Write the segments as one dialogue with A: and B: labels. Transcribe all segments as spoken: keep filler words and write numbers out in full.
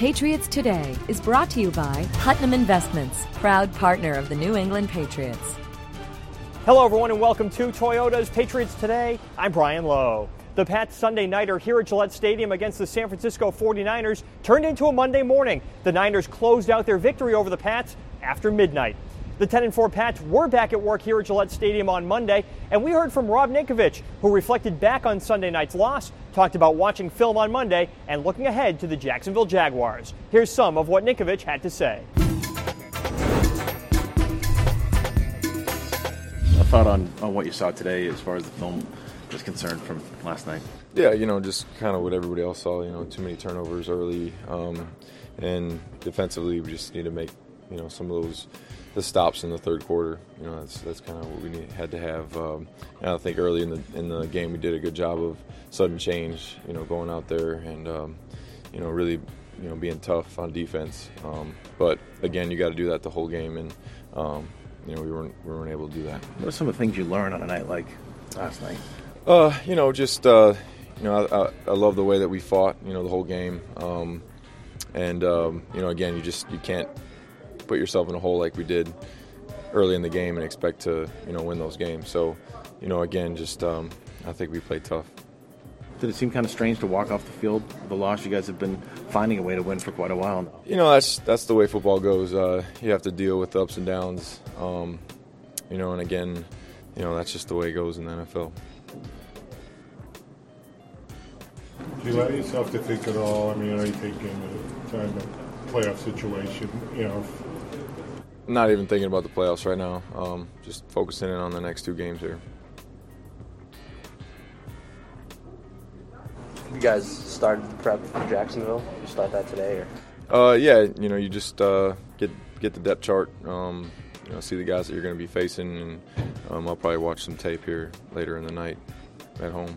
A: Patriots Today is brought to you by Putnam Investments, proud partner of the New England Patriots.
B: Hello, everyone, and welcome to Toyota's Patriots Today. I'm Brian Lowe. The Pats Sunday nighter here at Gillette Stadium against the San Francisco forty-niners turned into a Monday morning. The Niners closed out their victory over the Pats after midnight. The ten and four Pats were back at work here at Gillette Stadium on Monday, and we heard from Rob Ninkovich, who reflected back on Sunday night's loss, talked about watching film on Monday, and looking ahead to the Jacksonville Jaguars. Here's some of what Ninkovich had to say.
C: A thought on, on what you saw today as far as the film is concerned from last night?
D: Yeah, you know, just kind of what everybody else saw, you know, too many turnovers early, um, and defensively we just need to make, you know, some of those the stops in the third quarter. You know, that's that's kind of what we need, had to have. Um, and I think early in the in the game we did a good job of sudden change, you know, going out there and, um, you know, really, you know, being tough on defense. Um, but, again, you got to do that the whole game, and, um, you know, we weren't, we weren't able to do that.
C: What are some of the things you learned on a night like last night?
D: Uh, you know, just, uh, you know, I, I, I love the way that we fought, you know, the whole game. Um, and, um, you know, again, you just you can't put yourself in a hole like we did early in the game and expect to, you know, win those games. So, you know, again, just um, I think we played tough.
C: Did it seem kind of strange to walk off the field with a loss? You guys have been finding a way to win for quite a while now.
D: You know, that's that's the way football goes. Uh, you have to deal with the ups and downs. Um, you know, and again, you know, that's just the way it goes in the N F L.
E: Do you allow yourself to think at all? I mean, are you thinking the time of playoff situation, you know?
D: Not even thinking about the playoffs right now. Um, just focusing in on the next two games here.
F: You guys started the prep for Jacksonville? You start that today, or?
D: Uh, yeah, you know, you just uh, get get the depth chart. Um, you know, see the guys that you're going to be facing, and um, I'll probably watch some tape here later in the night at home.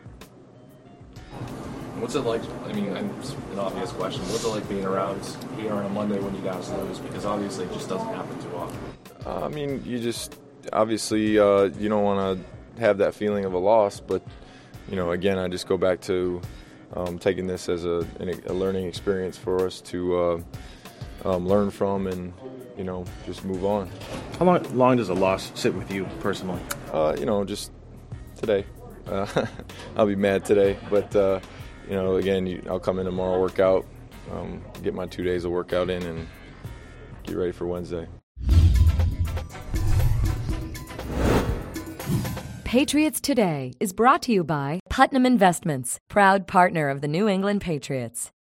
G: What's it like? I mean, it's an obvious question. What's it like being around here on a Monday when you guys lose? Because obviously it just doesn't happen too often.
D: Uh, I mean, you just obviously uh, you don't want to have that feeling of a loss, but you know, again, I just go back to um, taking this as a, a learning experience for us to uh, um, learn from and, you know, just move on.
C: How long, long does a loss sit with you personally?
D: Uh, you know, just today. Uh, I'll be mad today, but, uh, you know, again, you, I'll come in tomorrow, work out, um, get my two days of workout in, and get ready for Wednesday.
A: Patriots Today is brought to you by Putnam Investments, proud partner of the New England Patriots.